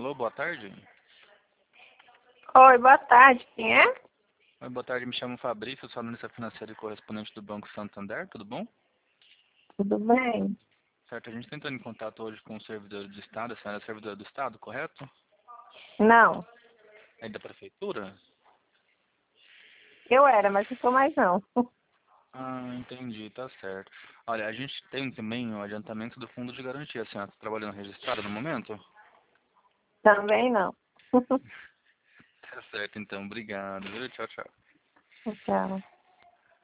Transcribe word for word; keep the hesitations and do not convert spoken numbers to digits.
Alô, boa tarde. Oi, boa tarde. Quem é? Oi, boa tarde. Me chamo Fabrício, sou analista financeiro e correspondente do Banco Santander. Tudo bom? Tudo bem? Certo, a gente está entrando em contato hoje com o servidor do Estado. A senhora é servidora do Estado, correto? Não. É da Prefeitura? Eu era, mas não sou mais não. Ah, entendi, tá certo. Olha, a gente tem também o adiantamento do fundo de garantia. A senhora está trabalhando registrada no momento? Também não. Tá certo, então. Obrigado, viu? Tchau, tchau. Tchau.